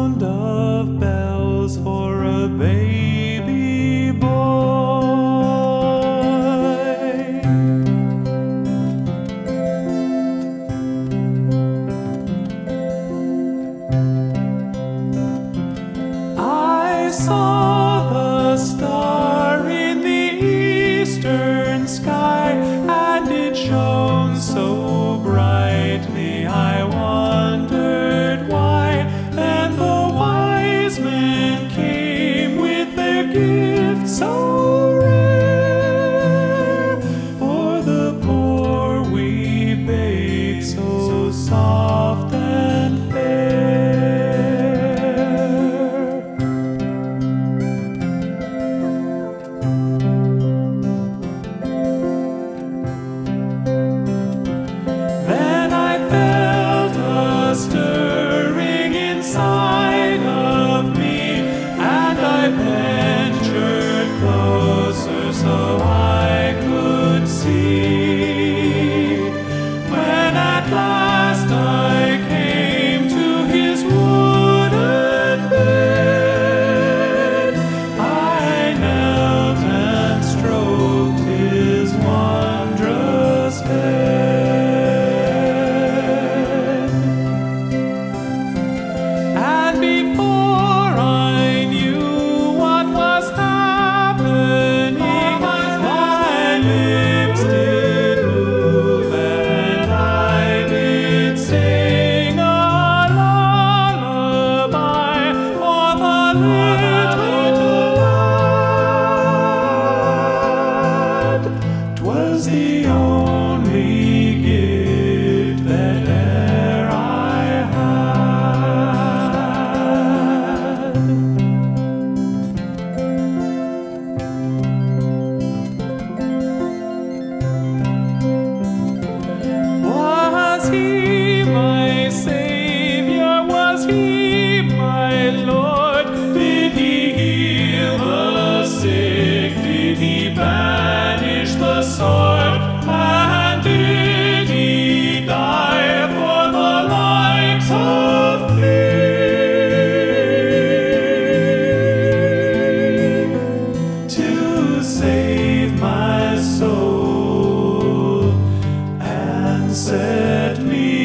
sound of bells for a baby boy. I saw the star in the eastern sky, and it shone so brightly I wondered why. Then the wise men came with their gifts so rare, for the poor wee babe so soft and fair. Then I felt a stirring inside of me, and I ventured closer so I could see. When at last I came to his wooden bed, I knelt and stroked his wondrous head. And before I knew what was happening, my lips did move and I did sing a lullaby for the little lad. 'Twas the only gift that e'er I had. Was he my Savior? Was he my Lord? Did he heal the sick? Did he banish the sword? And did he die for the likes of me? To save my soul and set me